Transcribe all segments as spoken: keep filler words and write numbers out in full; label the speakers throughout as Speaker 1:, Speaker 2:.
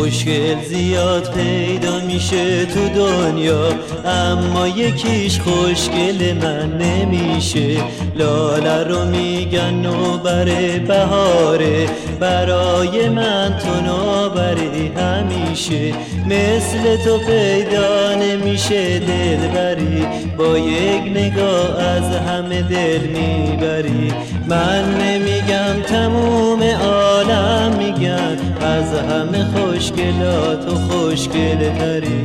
Speaker 1: خوشگل زیاد پیدا میشه تو دنیا، اما یکیش خوشگل من نمیشه. لاله رو میگن نوبر بهاره، برای من تو نوبری همیشه. مثل تو پیدا نمیشه دلبری، با یک نگاه از همه دل میبری. من نمیگم تموم عالم میگن، از همه خوشگلات و خوشگل تری.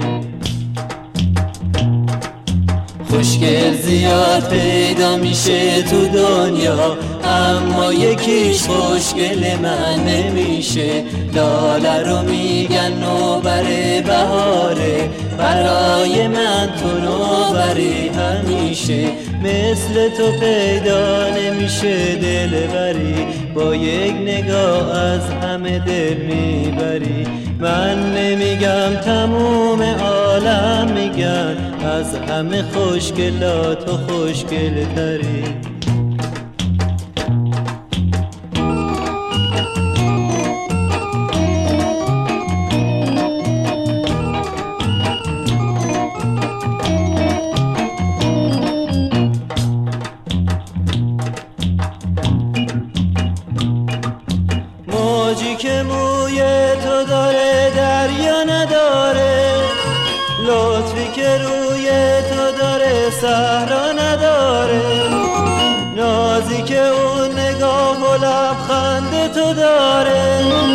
Speaker 1: خوشگل زیاد پیدا میشه تو دنیا، اما یکیش خوشگل من نمیشه. لاله رو میگن نوبر بهاره، برای من تو نوبری همیشه. مثل تو پیدا نمیشه دلبری، با یک نگاه از همه دل میبری. من نمیگم تموم عالم میگن، از همه خوشگلات و خوشگل تری. موجی که موی تو داره دریا نداره، لطفی که روی تو داره صحرا نداره. نازی که اون نگاه و لبخند تو داره،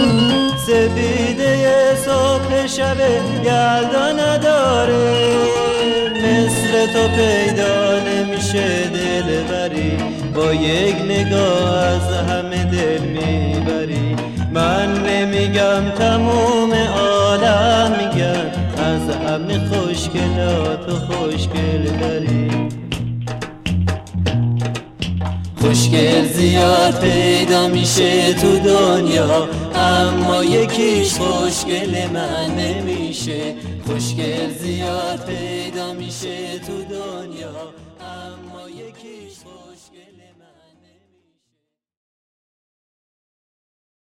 Speaker 1: سپیده صبح شب یلدا نداره. مثل تو پیدا نمیشه دلبری، با یک نگاه از همه دل میبری. من نمیگم تموم عالم میگن، از همه خوشگلات و خوشگل تری. خوشگل زیاد پیدا میشه تو دنیا، اما یکیش خوشگل من نمیشه. خوشگل زیاد پیدا میشه تو دنیا، اما یکیش خوشگل